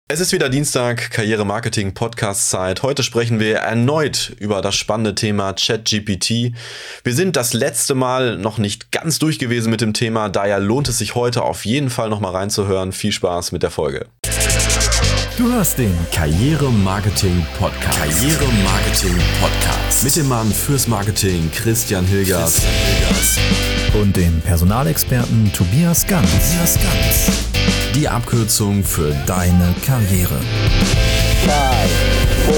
Es ist wieder Dienstag, Karriere-Marketing-Podcast-Zeit. Heute sprechen wir erneut über das spannende Thema ChatGPT. Wir sind das letzte Mal noch nicht ganz durch gewesen mit dem Thema, daher lohnt es sich heute auf jeden Fall nochmal reinzuhören. Viel Spaß mit der Folge. Du hörst den Karriere-Marketing-Podcast. Karriere-Marketing-Podcast. Mit dem Mann fürs Marketing, Christian Hilgers. Und dem Personalexperten Tobias Ganz. Die Abkürzung für deine Karriere. 5, 4,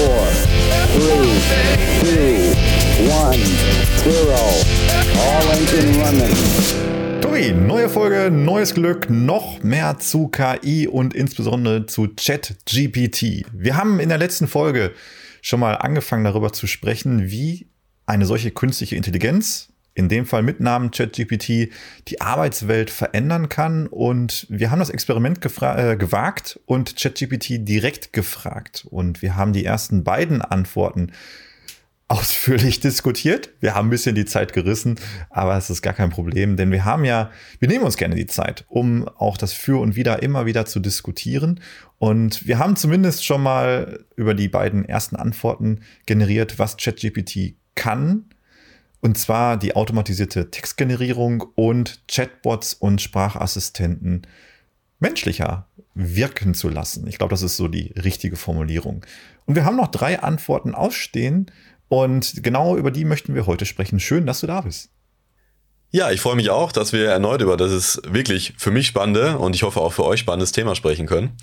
3, 2, 1, 0. All engine running. Tobi, neue Folge, neues Glück, noch mehr zu KI und insbesondere zu ChatGPT. Wir haben in der letzten Folge schon mal angefangen darüber zu sprechen, wie eine solche künstliche Intelligenz, in dem Fall mit Namen ChatGPT, die Arbeitswelt verändern kann. Und wir haben das Experiment gewagt und ChatGPT direkt gefragt. Und wir haben die ersten beiden Antworten ausführlich diskutiert. Wir haben ein bisschen die Zeit gerissen, aber es ist gar kein Problem, denn wir nehmen uns gerne die Zeit, um auch das Für und Wider immer wieder zu diskutieren. Und wir haben zumindest schon mal über die beiden ersten Antworten generiert, was ChatGPT kann. Und zwar die automatisierte Textgenerierung und Chatbots und Sprachassistenten menschlicher wirken zu lassen. Ich glaube, das ist so die richtige Formulierung. Und wir haben noch 3 Antworten ausstehen und genau über die möchten wir heute sprechen. Schön, dass du da bist. Ja, ich freue mich auch, dass wir erneut über das wirklich für mich spannende und ich hoffe auch für euch spannendes Thema sprechen können.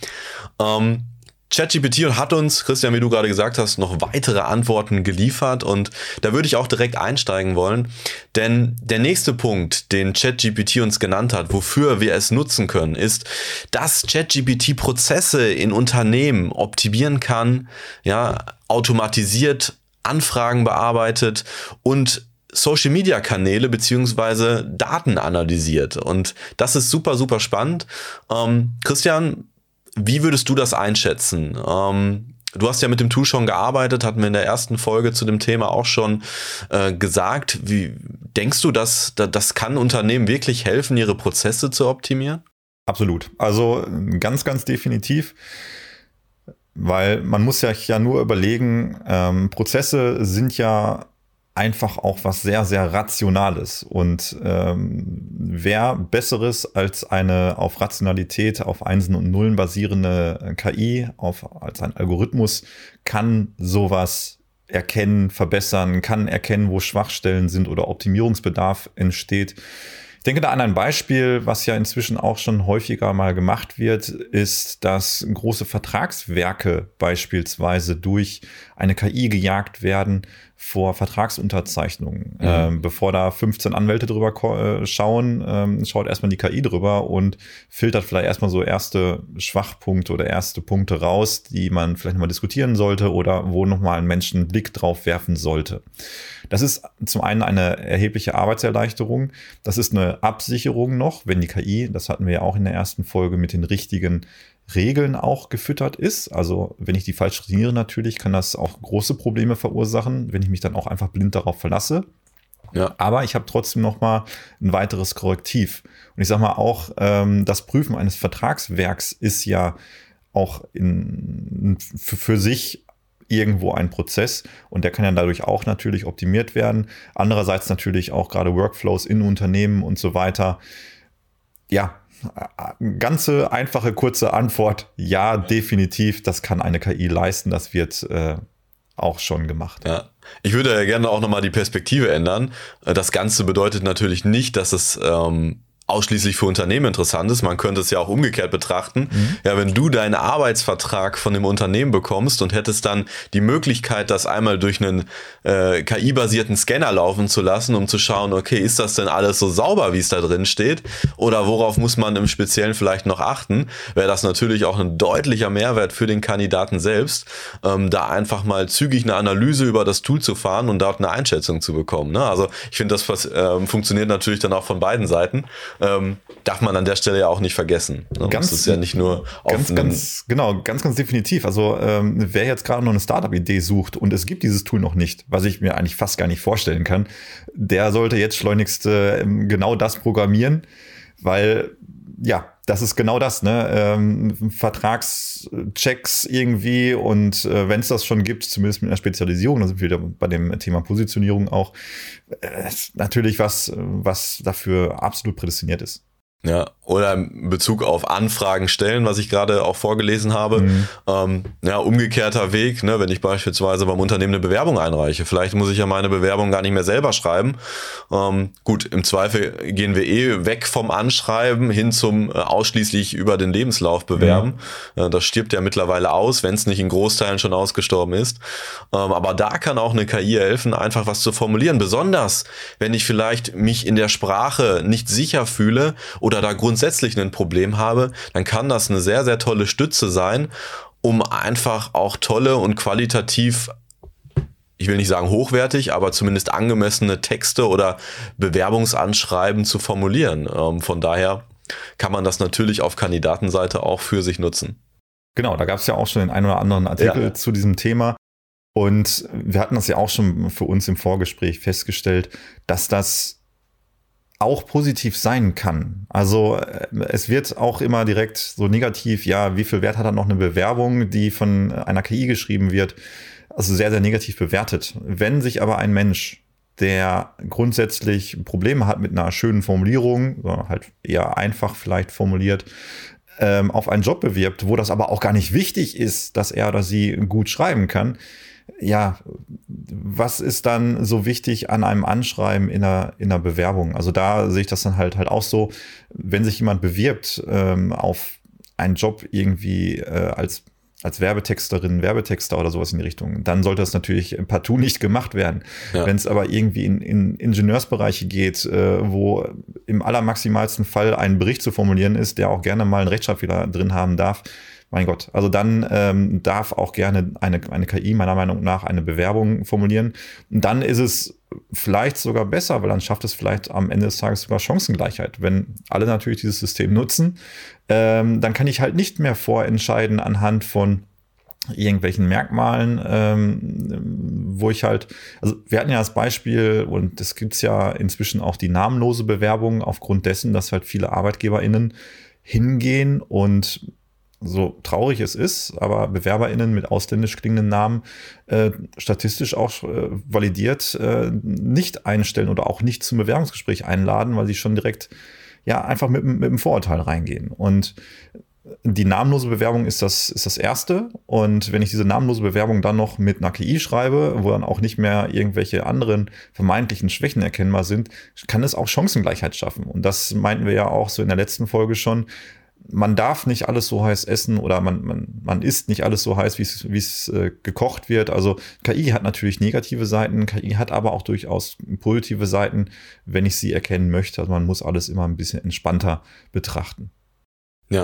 ChatGPT hat uns, Christian, wie du gerade gesagt hast, noch weitere Antworten geliefert und da würde ich auch direkt einsteigen wollen, denn der nächste Punkt, den ChatGPT uns genannt hat, wofür wir es nutzen können, ist, dass ChatGPT Prozesse in Unternehmen optimieren kann, ja, automatisiert Anfragen bearbeitet und Social-Media-Kanäle beziehungsweise Daten analysiert und das ist super, super spannend. Christian, wie würdest du das einschätzen? Du hast ja mit dem Tool schon gearbeitet, hatten wir in der ersten Folge zu dem Thema auch schon gesagt. Wie denkst du, dass das kann Unternehmen wirklich helfen, ihre Prozesse zu optimieren? Absolut. Also ganz, ganz definitiv. Weil man muss ja nur überlegen, Prozesse sind ja einfach auch was sehr, sehr Rationales. Und wer Besseres als eine auf Rationalität, auf Einsen und Nullen basierende KI, als ein Algorithmus, kann sowas erkennen, verbessern, kann erkennen, wo Schwachstellen sind oder Optimierungsbedarf entsteht. Ich denke da an ein Beispiel, was ja inzwischen auch schon häufiger mal gemacht wird, ist, dass große Vertragswerke beispielsweise durch eine KI gejagt werden vor Vertragsunterzeichnungen. Bevor da 15 Anwälte drüber schauen, schaut erstmal die KI drüber und filtert vielleicht erstmal so erste Schwachpunkte oder erste Punkte raus, die man vielleicht nochmal diskutieren sollte oder wo nochmal ein Mensch einen Blick drauf werfen sollte. Das ist zum einen eine erhebliche Arbeitserleichterung. Das ist eine Absicherung noch, wenn die KI, das hatten wir ja auch in der ersten Folge, mit den richtigen Regeln auch gefüttert ist. Also wenn ich die falsch trainiere natürlich, kann das auch große Probleme verursachen, wenn ich mich dann auch einfach blind darauf verlasse. Ja. Aber ich habe trotzdem noch mal ein weiteres Korrektiv. Und ich sage mal auch, das Prüfen eines Vertragswerks ist ja auch für sich irgendwo ein Prozess und der kann ja dadurch auch natürlich optimiert werden. Andererseits natürlich auch gerade Workflows in Unternehmen und so weiter. Ja, ganze einfache, kurze Antwort. Ja, definitiv, das kann eine KI leisten. Das wird auch schon gemacht. Ja. Ich würde ja gerne auch nochmal die Perspektive ändern. Das Ganze bedeutet natürlich nicht, dass es ausschließlich für Unternehmen interessant ist. Man könnte es ja auch umgekehrt betrachten. Ja, wenn du deinen Arbeitsvertrag von dem Unternehmen bekommst und hättest dann die Möglichkeit, das einmal durch einen KI-basierten Scanner laufen zu lassen, um zu schauen, okay, ist das denn alles so sauber, wie es da drin steht? Oder worauf muss man im Speziellen vielleicht noch achten? Wäre das natürlich auch ein deutlicher Mehrwert für den Kandidaten selbst, da einfach mal zügig eine Analyse über das Tool zu fahren und dort eine Einschätzung zu bekommen. Ne? Also ich finde, das funktioniert natürlich dann auch von beiden Seiten. Darf man an der Stelle ja auch nicht vergessen. Ne? Das ist ja nicht nur ganz definitiv. Also wer jetzt gerade noch eine Startup-Idee sucht und es gibt dieses Tool noch nicht, was ich mir eigentlich fast gar nicht vorstellen kann, der sollte jetzt schleunigst genau das programmieren, weil ja, das ist genau das, ne? Vertragschecks irgendwie und wenn es das schon gibt, zumindest mit einer Spezialisierung, da sind wir wieder bei dem Thema Positionierung auch, natürlich was dafür absolut prädestiniert ist. Ja, oder in Bezug auf Anfragen stellen, was ich gerade auch vorgelesen habe. Umgekehrter Weg, ne, wenn ich beispielsweise beim Unternehmen eine Bewerbung einreiche. Vielleicht muss ich ja meine Bewerbung gar nicht mehr selber schreiben. Gut, im Zweifel gehen wir weg vom Anschreiben hin zum ausschließlich über den Lebenslauf bewerben. Das stirbt ja mittlerweile aus, wenn es nicht in Großteilen schon ausgestorben ist. Aber da kann auch eine KI helfen, einfach was zu formulieren. Besonders, wenn ich vielleicht mich in der Sprache nicht sicher fühle oder da grundsätzlich ein Problem habe, dann kann das eine sehr, sehr tolle Stütze sein, um einfach auch tolle und qualitativ, ich will nicht sagen hochwertig, aber zumindest angemessene Texte oder Bewerbungsanschreiben zu formulieren. Von daher kann man das natürlich auf Kandidatenseite auch für sich nutzen. Genau, da gab es ja auch schon den einen oder anderen Artikel zu diesem Thema. Und wir hatten das ja auch schon für uns im Vorgespräch festgestellt, dass das auch positiv sein kann. Also es wird auch immer direkt so negativ, ja, wie viel Wert hat dann noch eine Bewerbung, die von einer KI geschrieben wird, also sehr, sehr negativ bewertet. Wenn sich aber ein Mensch, der grundsätzlich Probleme hat mit einer schönen Formulierung, halt eher einfach vielleicht formuliert, auf einen Job bewirbt, wo das aber auch gar nicht wichtig ist, dass er oder sie gut schreiben kann, ja, was ist dann so wichtig an einem Anschreiben in einer Bewerbung? Also da sehe ich das dann halt auch so, wenn sich jemand bewirbt auf einen Job irgendwie als Werbetexterin, Werbetexter oder sowas in die Richtung, dann sollte das natürlich partout nicht gemacht werden. Ja. Wenn es aber irgendwie in Ingenieursbereiche geht, wo im allermaximalsten Fall ein Bericht zu formulieren ist, der auch gerne mal einen Rechtschreibfehler drin haben darf, mein Gott, also dann darf auch gerne eine KI meiner Meinung nach eine Bewerbung formulieren. Und dann ist es vielleicht sogar besser, weil dann schafft es vielleicht am Ende des Tages sogar Chancengleichheit. Wenn alle natürlich dieses System nutzen, dann kann ich halt nicht mehr vorentscheiden anhand von irgendwelchen Merkmalen, wo ich halt, also wir hatten ja das Beispiel, und es gibt's ja inzwischen auch die namenlose Bewerbung aufgrund dessen, dass halt viele ArbeitgeberInnen hingehen und so traurig es ist, aber BewerberInnen mit ausländisch klingenden Namen statistisch auch validiert nicht einstellen oder auch nicht zum Bewerbungsgespräch einladen, weil sie schon direkt ja einfach mit dem Vorurteil reingehen. Und die namenlose Bewerbung ist das Erste. Und wenn ich diese namenlose Bewerbung dann noch mit einer KI schreibe, wo dann auch nicht mehr irgendwelche anderen vermeintlichen Schwächen erkennbar sind, kann es auch Chancengleichheit schaffen. Und das meinten wir ja auch so in der letzten Folge schon. Man darf nicht alles so heiß essen oder man isst nicht alles so heiß, wie es gekocht wird. Also KI hat natürlich negative Seiten, KI hat aber auch durchaus positive Seiten, wenn ich sie erkennen möchte. Also man muss alles immer ein bisschen entspannter betrachten. Ja.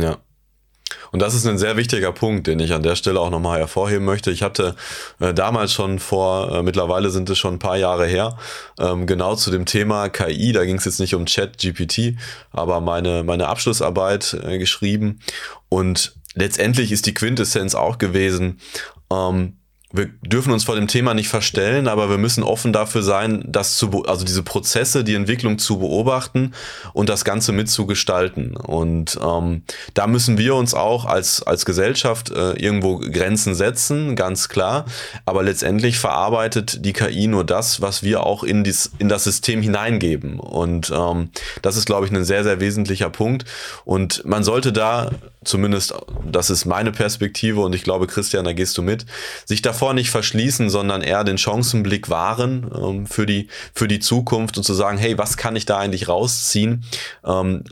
Und das ist ein sehr wichtiger Punkt, den ich an der Stelle auch nochmal hervorheben möchte. Ich hatte damals schon mittlerweile sind es schon ein paar Jahre her, genau zu dem Thema KI, da ging es jetzt nicht um ChatGPT, aber meine Abschlussarbeit geschrieben. Und letztendlich ist die Quintessenz auch gewesen, wir dürfen uns vor dem Thema nicht verstellen, aber wir müssen offen dafür sein, also diese Prozesse, die Entwicklung zu beobachten und das Ganze mitzugestalten. Und da müssen wir uns auch als Gesellschaft irgendwo Grenzen setzen, ganz klar. Aber letztendlich verarbeitet die KI nur das, was wir auch in das System hineingeben. Und das ist, glaube ich, ein sehr, sehr wesentlicher Punkt. Und man sollte da, zumindest, das ist meine Perspektive und ich glaube, Christian, da gehst du mit, sich davor nicht verschließen, sondern eher den Chancenblick wahren für die Zukunft und zu sagen, hey, was kann ich da eigentlich rausziehen? Und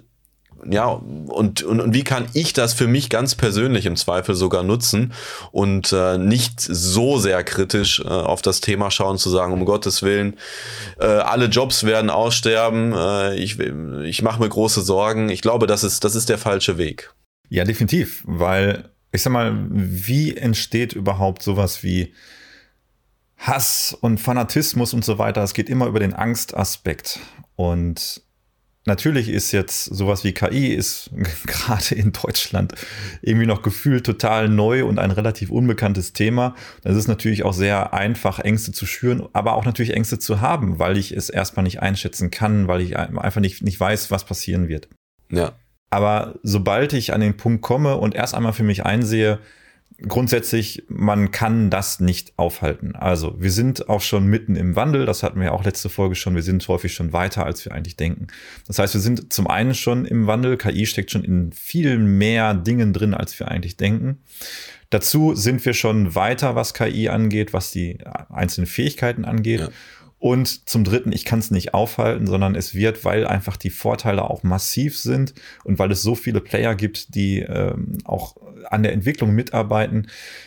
wie kann ich das für mich ganz persönlich im Zweifel sogar nutzen und nicht so sehr kritisch auf das Thema schauen, zu sagen, um Gottes Willen, alle Jobs werden aussterben, ich mache mir große Sorgen. Ich glaube, das ist der falsche Weg. Ja, definitiv, weil ich sag mal, wie entsteht überhaupt sowas wie Hass und Fanatismus und so weiter? Es geht immer über den Angstaspekt. Und natürlich ist jetzt sowas wie KI ist gerade in Deutschland irgendwie noch gefühlt total neu und ein relativ unbekanntes Thema. Das ist natürlich auch sehr einfach, Ängste zu schüren, aber auch natürlich Ängste zu haben, weil ich es erstmal nicht einschätzen kann, weil ich einfach nicht weiß, was passieren wird. Ja. Aber sobald ich an den Punkt komme und erst einmal für mich einsehe, grundsätzlich, man kann das nicht aufhalten. Also wir sind auch schon mitten im Wandel, das hatten wir ja auch letzte Folge schon, wir sind häufig schon weiter, als wir eigentlich denken. Das heißt, wir sind zum einen schon im Wandel, KI steckt schon in viel mehr Dingen drin, als wir eigentlich denken. Dazu sind wir schon weiter, was KI angeht, was die einzelnen Fähigkeiten angeht. Ja. Und zum Dritten, ich kann es nicht aufhalten, sondern es wird, weil einfach die Vorteile auch massiv sind und weil es so viele Player gibt, die auch an der Entwicklung mitarbeiten,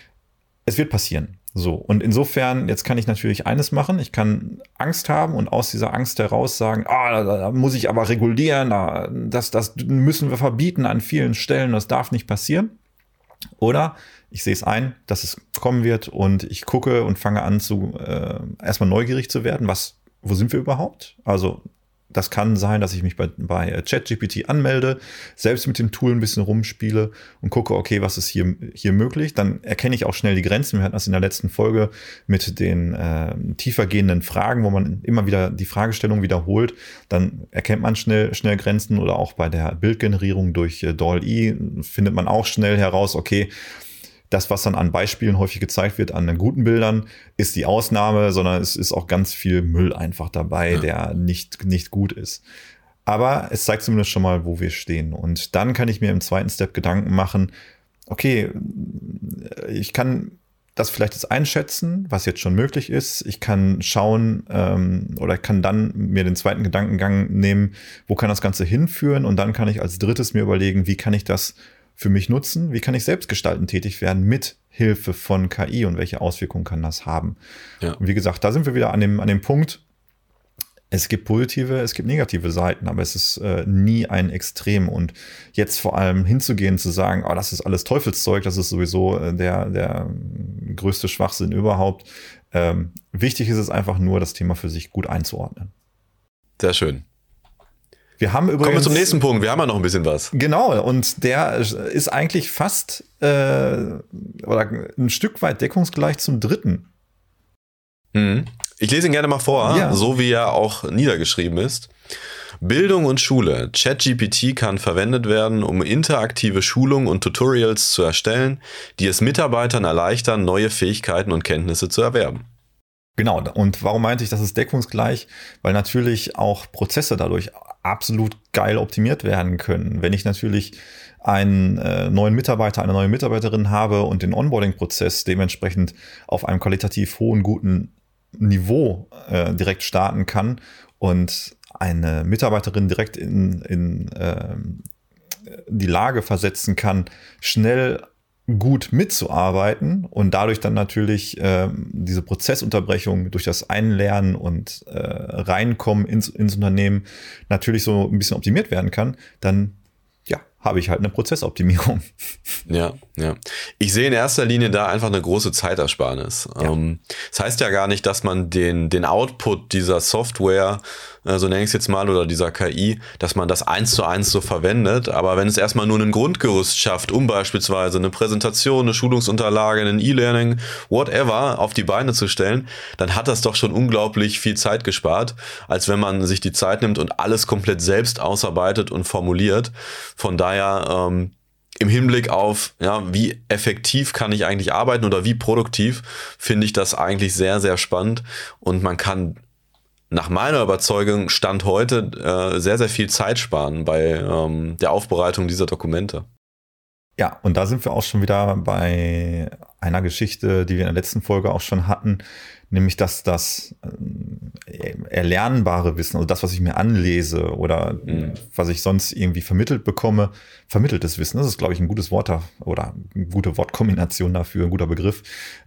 es wird passieren. So, und insofern, jetzt kann ich natürlich eines machen, ich kann Angst haben und aus dieser Angst heraus sagen, da muss ich aber regulieren, das müssen wir verbieten an vielen Stellen, das darf nicht passieren. Oder ich sehe es ein, dass es kommen wird und ich gucke und fange an erstmal neugierig zu werden. Wo sind wir überhaupt? Also das kann sein, dass ich mich bei ChatGPT anmelde, selbst mit dem Tool ein bisschen rumspiele und gucke, okay, was ist hier möglich? Dann erkenne ich auch schnell die Grenzen. Wir hatten das in der letzten Folge mit den tiefergehenden Fragen, wo man immer wieder die Fragestellung wiederholt. Dann erkennt man schnell Grenzen, oder auch bei der Bildgenerierung durch DALL-E findet man auch schnell heraus, okay, das, was dann an Beispielen häufig gezeigt wird, an guten Bildern, ist die Ausnahme, sondern es ist auch ganz viel Müll einfach dabei, der nicht gut ist. Aber es zeigt zumindest schon mal, wo wir stehen. Und dann kann ich mir im zweiten Step Gedanken machen, okay, ich kann das vielleicht jetzt einschätzen, was jetzt schon möglich ist. Ich kann schauen oder kann dann mir den zweiten Gedankengang nehmen, wo kann das Ganze hinführen? Und dann kann ich als drittes mir überlegen, wie kann ich das für mich nutzen? Wie kann ich selbstgestaltend tätig werden mit Hilfe von KI und welche Auswirkungen kann das haben? Ja. Und wie gesagt, da sind wir wieder an dem Punkt, es gibt positive, es gibt negative Seiten, aber es ist nie ein Extrem. Und jetzt vor allem hinzugehen, zu sagen, das ist alles Teufelszeug, das ist sowieso der größte Schwachsinn überhaupt. Wichtig ist es einfach nur, das Thema für sich gut einzuordnen. Sehr schön. Wir haben übrigens, kommen wir zum nächsten Punkt, wir haben ja noch ein bisschen was. Genau, und der ist eigentlich fast oder ein Stück weit deckungsgleich zum dritten. Ich lese ihn gerne mal vor, so wie er auch niedergeschrieben ist. Bildung und Schule. ChatGPT kann verwendet werden, um interaktive Schulungen und Tutorials zu erstellen, die es Mitarbeitern erleichtern, neue Fähigkeiten und Kenntnisse zu erwerben. Genau, und warum meinte ich, das ist deckungsgleich? Weil natürlich auch Prozesse dadurch absolut geil optimiert werden können. Wenn ich natürlich einen neuen Mitarbeiter, eine neue Mitarbeiterin habe und den Onboarding-Prozess dementsprechend auf einem qualitativ hohen, guten Niveau direkt starten kann und eine Mitarbeiterin direkt in die Lage versetzen kann, schnell gut mitzuarbeiten und dadurch dann natürlich diese Prozessunterbrechung durch das Einlernen und Reinkommen ins Unternehmen natürlich so ein bisschen optimiert werden kann, dann habe ich halt eine Prozessoptimierung. Ja. Ich sehe in erster Linie da einfach eine große Zeitersparnis. Ja. Das heißt ja gar nicht, dass man den Output dieser Software, so nenne ich es jetzt mal, oder dieser KI, dass man das 1:1 so verwendet. Aber wenn es erstmal nur ein Grundgerüst schafft, um beispielsweise eine Präsentation, eine Schulungsunterlage, ein E-Learning, whatever, auf die Beine zu stellen, dann hat das doch schon unglaublich viel Zeit gespart, als wenn man sich die Zeit nimmt und alles komplett selbst ausarbeitet und formuliert. Von daher im Hinblick auf, wie effektiv kann ich eigentlich arbeiten oder wie produktiv, finde ich das eigentlich sehr, sehr spannend. Und man kann nach meiner Überzeugung Stand heute sehr, sehr viel Zeit sparen bei der Aufbereitung dieser Dokumente. Ja, und da sind wir auch schon wieder bei einer Geschichte, die wir in der letzten Folge auch schon hatten, nämlich dass das erlernbare Wissen, also das, was ich mir anlese oder was ich sonst irgendwie vermittelt bekomme, vermitteltes Wissen, das ist, glaube ich, ein gutes Wort oder eine gute Wortkombination dafür, ein guter Begriff.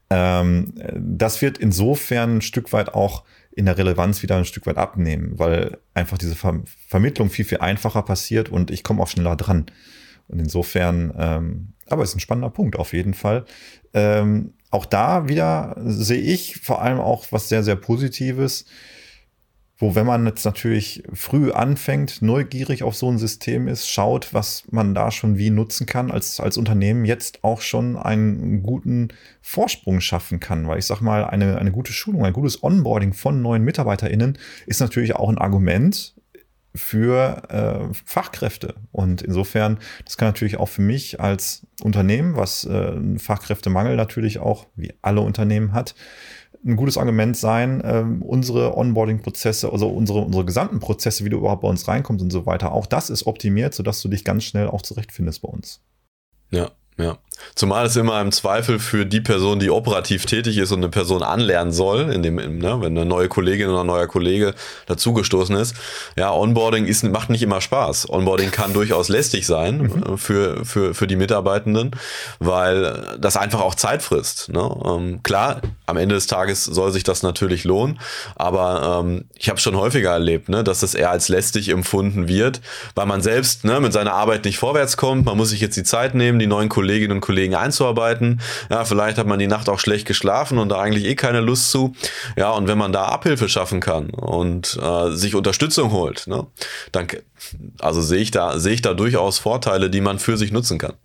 Das wird insofern ein Stück weit auch in der Relevanz wieder ein Stück weit abnehmen, weil einfach diese Vermittlung viel, viel einfacher passiert und ich komme auch schneller dran. Und insofern, aber ist ein spannender Punkt auf jeden Fall. Auch da wieder sehe ich vor allem auch was sehr, sehr Positives, wo, wenn man jetzt natürlich früh anfängt, neugierig auf so ein System ist, schaut, was man da schon wie nutzen kann, als Unternehmen jetzt auch schon einen guten Vorsprung schaffen kann. Weil ich sag mal, eine gute Schulung, ein gutes Onboarding von neuen MitarbeiterInnen ist natürlich auch ein Argument für Fachkräfte. Und insofern, das kann natürlich auch für mich als Unternehmen, was einen Fachkräftemangel natürlich auch, wie alle Unternehmen hat, ein gutes Argument sein, unsere Onboarding-Prozesse, also unsere gesamten Prozesse, wie du überhaupt bei uns reinkommst und so weiter, auch das ist optimiert, sodass du dich ganz schnell auch zurechtfindest bei uns. Ja. Zumal es immer im Zweifel für die Person, die operativ tätig ist und eine Person anlernen soll, wenn eine neue Kollegin oder ein neuer Kollege dazugestoßen ist. Ja, Onboarding macht nicht immer Spaß. Onboarding kann durchaus lästig sein für die Mitarbeitenden, weil das einfach auch Zeit frisst. Ne? Klar, am Ende des Tages soll sich das natürlich lohnen, aber ich habe schon häufiger erlebt, ne, dass das eher als lästig empfunden wird, weil man selbst mit seiner Arbeit nicht vorwärts kommt. Man muss sich jetzt die Zeit nehmen, die neuen Kolleginnen und Kollegen einzuarbeiten. Ja, vielleicht hat man die Nacht auch schlecht geschlafen und da eigentlich keine Lust zu. Ja, und wenn man da Abhilfe schaffen kann und sich Unterstützung holt, ne, dann sehe ich da durchaus Vorteile, die man für sich nutzen kann.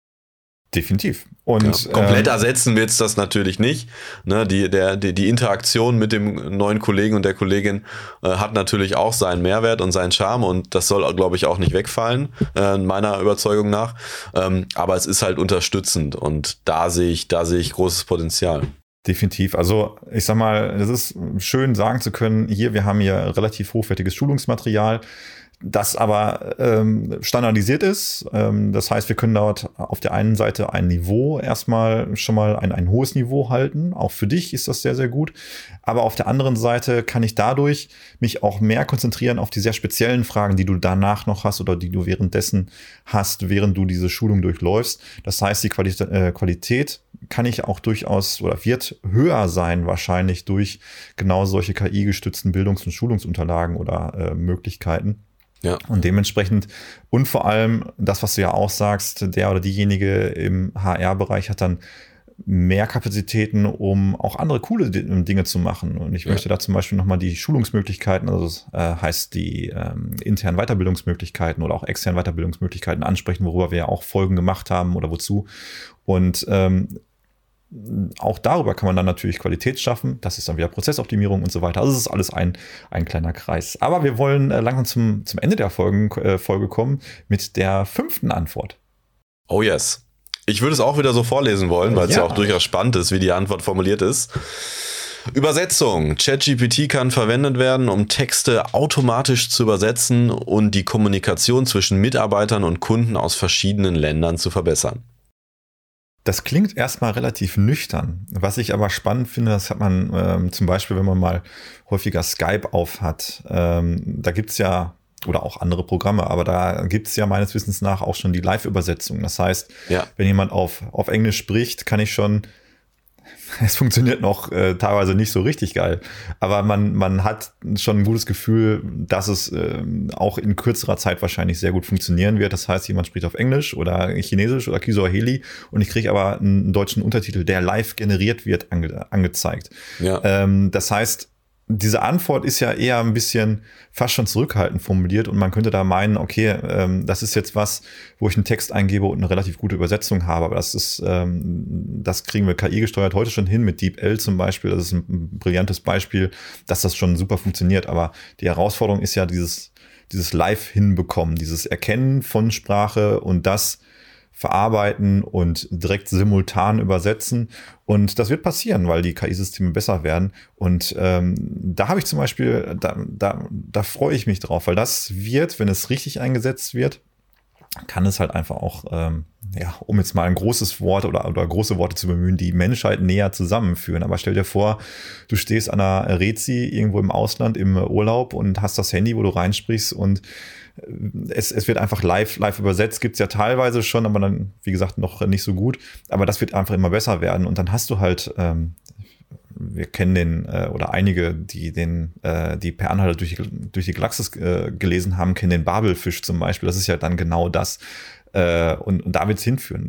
Definitiv. Und komplett ersetzen wird es das natürlich nicht. Ne, die Interaktion mit dem neuen Kollegen und der Kollegin hat natürlich auch seinen Mehrwert und seinen Charme und das soll, glaube ich, auch nicht wegfallen, meiner Überzeugung nach. Aber es ist halt unterstützend und da sehe ich großes Potenzial. Definitiv. Also ich sag mal, es ist schön sagen zu können, wir haben hier relativ hochwertiges Schulungsmaterial, das aber standardisiert ist. Das heißt, wir können dort auf der einen Seite ein Niveau erstmal schon mal ein hohes Niveau halten. Auch für dich ist das sehr, sehr gut. Aber auf der anderen Seite kann ich dadurch mich auch mehr konzentrieren auf die sehr speziellen Fragen, die du danach noch hast oder die du währenddessen hast, während du diese Schulung durchläufst. Das heißt, die Qualität kann ich auch durchaus oder wird höher sein wahrscheinlich durch genau solche KI-gestützten Bildungs- und Schulungsunterlagen oder Möglichkeiten. Ja. Und dementsprechend und vor allem das, was du ja auch sagst, der oder diejenige im HR-Bereich hat dann mehr Kapazitäten, um auch andere coole Dinge zu machen. Und ich möchte da zum Beispiel nochmal die Schulungsmöglichkeiten, also das heißt die internen Weiterbildungsmöglichkeiten oder auch externen Weiterbildungsmöglichkeiten ansprechen, worüber wir ja auch Folgen gemacht haben oder wozu. Und auch darüber kann man dann natürlich Qualität schaffen. Das ist dann wieder Prozessoptimierung und so weiter. Also es ist alles ein kleiner Kreis. Aber wir wollen langsam zum Ende der Folge kommen mit der 5. Antwort. Oh yes. Ich würde es auch wieder so vorlesen wollen, weil es ja auch durchaus spannend ist, wie die Antwort formuliert ist. Übersetzung. ChatGPT kann verwendet werden, um Texte automatisch zu übersetzen und die Kommunikation zwischen Mitarbeitern und Kunden aus verschiedenen Ländern zu verbessern. Das klingt erstmal relativ nüchtern. Was ich aber spannend finde, das hat man zum Beispiel, wenn man mal häufiger Skype auf hat. Da gibt's ja, oder auch andere Programme, aber da gibt's ja meines Wissens nach auch schon die Live-Übersetzung. Das heißt, wenn jemand auf Englisch spricht, kann ich schon, es funktioniert noch teilweise nicht so richtig geil, aber man hat schon ein gutes Gefühl, dass es auch in kürzerer Zeit wahrscheinlich sehr gut funktionieren wird. Das heißt, jemand spricht auf Englisch oder Chinesisch oder Kiswahili und ich kriege aber einen deutschen Untertitel, der live generiert wird, angezeigt. Ja. Das heißt, diese Antwort ist ja eher ein bisschen fast schon zurückhaltend formuliert und man könnte da meinen, okay, das ist jetzt was, wo ich einen Text eingebe und eine relativ gute Übersetzung habe, aber das kriegen wir KI gesteuert heute schon hin mit DeepL zum Beispiel. Das ist ein brillantes Beispiel, dass das schon super funktioniert, aber die Herausforderung ist ja dieses Live hinbekommen, dieses Erkennen von Sprache und das verarbeiten und direkt simultan übersetzen. Und das wird passieren, weil die KI-Systeme besser werden. Und da habe ich zum Beispiel, da freue ich mich drauf, weil das wird, wenn es richtig eingesetzt wird, kann es halt einfach auch, um jetzt mal ein großes Wort oder große Worte zu bemühen, die Menschheit näher zusammenführen. Aber stell dir vor, du stehst an einer Rezi irgendwo im Ausland im Urlaub und hast das Handy, wo du reinsprichst und es wird einfach live übersetzt, gibt's ja teilweise schon, aber dann, wie gesagt, noch nicht so gut. Aber das wird einfach immer besser werden. Und dann hast du halt, wir kennen oder einige, die Per Anhalter durch die Galaxis gelesen haben, kennen den Babelfisch zum Beispiel. Das ist ja dann genau das. Und da wird's hinführen.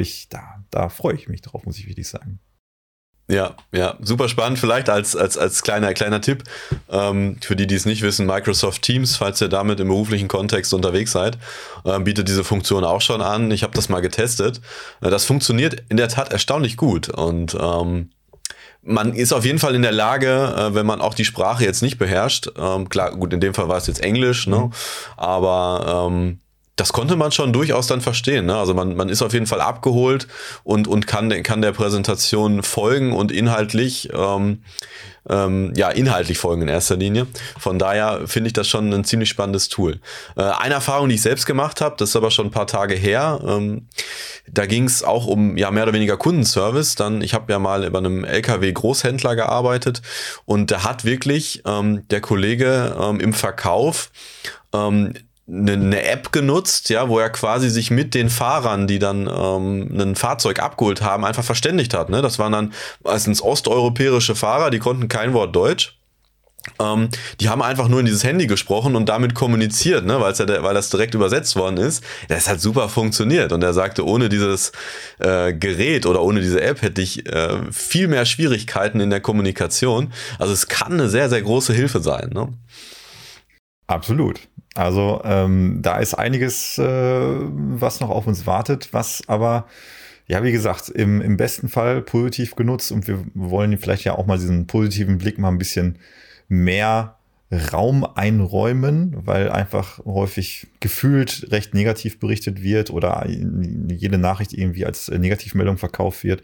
Da freue ich mich drauf, muss ich wirklich sagen. Ja, super spannend. Vielleicht als kleiner Tipp für die es nicht wissen, Microsoft Teams, falls ihr damit im beruflichen Kontext unterwegs seid, bietet diese Funktion auch schon an. Ich habe das mal getestet. Das funktioniert in der Tat erstaunlich gut und man ist auf jeden Fall in der Lage, wenn man auch die Sprache jetzt nicht beherrscht, klar, gut, in dem Fall war es jetzt Englisch, ne? Aber das konnte man schon durchaus dann verstehen, ne? Also man ist auf jeden Fall abgeholt und kann der Präsentation folgen und inhaltlich folgen in erster Linie. Von daher finde ich das schon ein ziemlich spannendes Tool. Eine Erfahrung, die ich selbst gemacht habe, das ist aber schon ein paar Tage her, da ging es auch um mehr oder weniger Kundenservice. Ich habe ja mal bei einem LKW-Großhändler gearbeitet und da hat wirklich der Kollege im Verkauf eine App genutzt, wo er quasi sich mit den Fahrern, die dann ein Fahrzeug abgeholt haben, einfach verständigt hat. Ne? Das waren dann meistens osteuropäische Fahrer, die konnten kein Wort Deutsch. Die haben einfach nur in dieses Handy gesprochen und damit kommuniziert, ne? weil das direkt übersetzt worden ist. Das hat super funktioniert. Und er sagte, ohne dieses Gerät oder ohne diese App hätte ich viel mehr Schwierigkeiten in der Kommunikation. Also es kann eine sehr, sehr große Hilfe sein. Ne? Absolut. Also da ist einiges, was noch auf uns wartet, was aber, wie gesagt, im besten Fall positiv genutzt, und wir wollen vielleicht ja auch mal diesen positiven Blick mal ein bisschen mehr Raum einräumen, weil einfach häufig gefühlt recht negativ berichtet wird oder jede Nachricht irgendwie als Negativmeldung verkauft wird.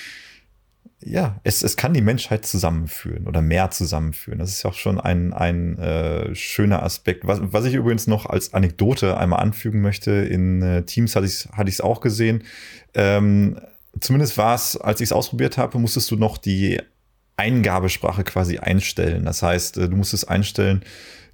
Ja, es kann die Menschheit zusammenführen oder mehr zusammenführen. Das ist ja auch schon ein schöner Aspekt. Was ich übrigens noch als Anekdote einmal anfügen möchte, in Teams hatte ich es auch gesehen. Zumindest war es, als ich es ausprobiert habe, musstest du noch die Eingabesprache quasi einstellen. Das heißt, du musstest einstellen,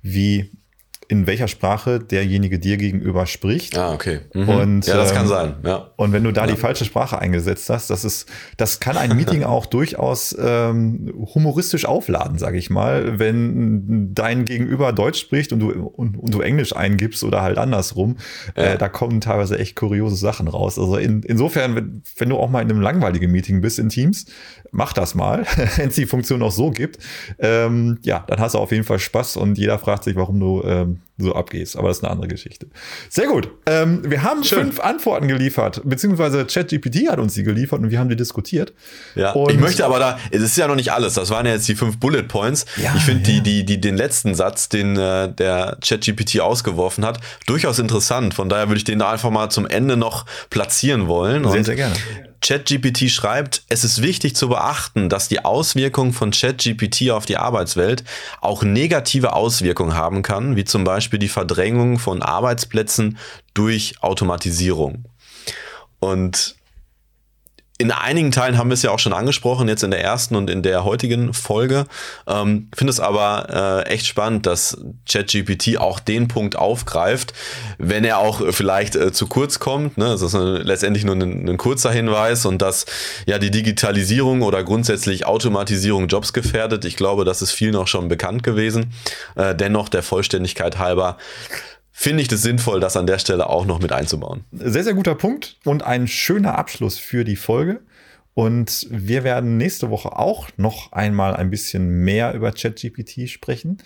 in welcher Sprache derjenige dir gegenüber spricht. Ah, okay. Und, das kann sein. Ja. Und wenn du da die falsche Sprache eingesetzt hast, das kann ein Meeting auch durchaus humoristisch aufladen, sage ich mal, wenn dein Gegenüber Deutsch spricht und du Englisch eingibst oder halt andersrum. Da kommen teilweise echt kuriose Sachen raus. Also insofern, wenn du auch mal in einem langweiligen Meeting bist in Teams, mach das mal, wenn es die Funktion auch so gibt. Dann hast du auf jeden Fall Spaß und jeder fragt sich, warum du so abgehst. Aber das ist eine andere Geschichte. Sehr gut. Wir haben 5 Antworten geliefert, beziehungsweise ChatGPT hat uns die geliefert und wir haben die diskutiert. Ja, und ich möchte aber es ist ja noch nicht alles. Das waren ja jetzt die 5 Bullet Points. Ja, ich finde den letzten Satz, den der ChatGPT ausgeworfen hat, durchaus interessant. Von daher würde ich den da einfach mal zum Ende noch platzieren wollen. Sehr, sehr gerne. ChatGPT schreibt, es ist wichtig zu beachten, dass die Auswirkung von ChatGPT auf die Arbeitswelt auch negative Auswirkungen haben kann, wie zum Beispiel die Verdrängung von Arbeitsplätzen durch Automatisierung. Und in einigen Teilen haben wir es ja auch schon angesprochen, jetzt in der ersten und in der heutigen Folge. Finde es aber echt spannend, dass ChatGPT auch den Punkt aufgreift, wenn er auch vielleicht zu kurz kommt. Ne? Das ist letztendlich nur ein kurzer Hinweis und dass die Digitalisierung oder grundsätzlich Automatisierung Jobs gefährdet. Ich glaube, das ist vielen auch schon bekannt gewesen. Dennoch der Vollständigkeit halber finde ich das sinnvoll, das an der Stelle auch noch mit einzubauen. Sehr, sehr guter Punkt und ein schöner Abschluss für die Folge. Und wir werden nächste Woche auch noch einmal ein bisschen mehr über ChatGPT sprechen.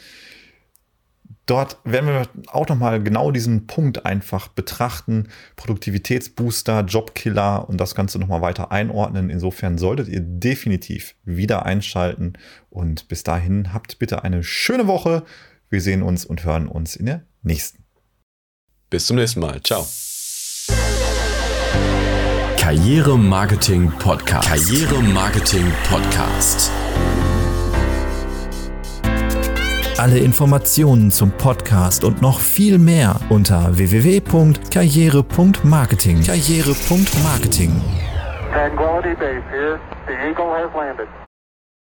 Dort werden wir auch noch mal genau diesen Punkt einfach betrachten. Produktivitätsbooster, Jobkiller und das Ganze noch mal weiter einordnen. Insofern solltet ihr definitiv wieder einschalten. Und bis dahin habt bitte eine schöne Woche. Wir sehen uns und hören uns in der nächsten. Bis zum nächsten Mal. Ciao. Karriere-Marketing Podcast. Karriere-Marketing Podcast. Alle Informationen zum Podcast und noch viel mehr unter www.karriere.marketing. Karriere.marketing. Tranquility Base here. The Eagle has landed.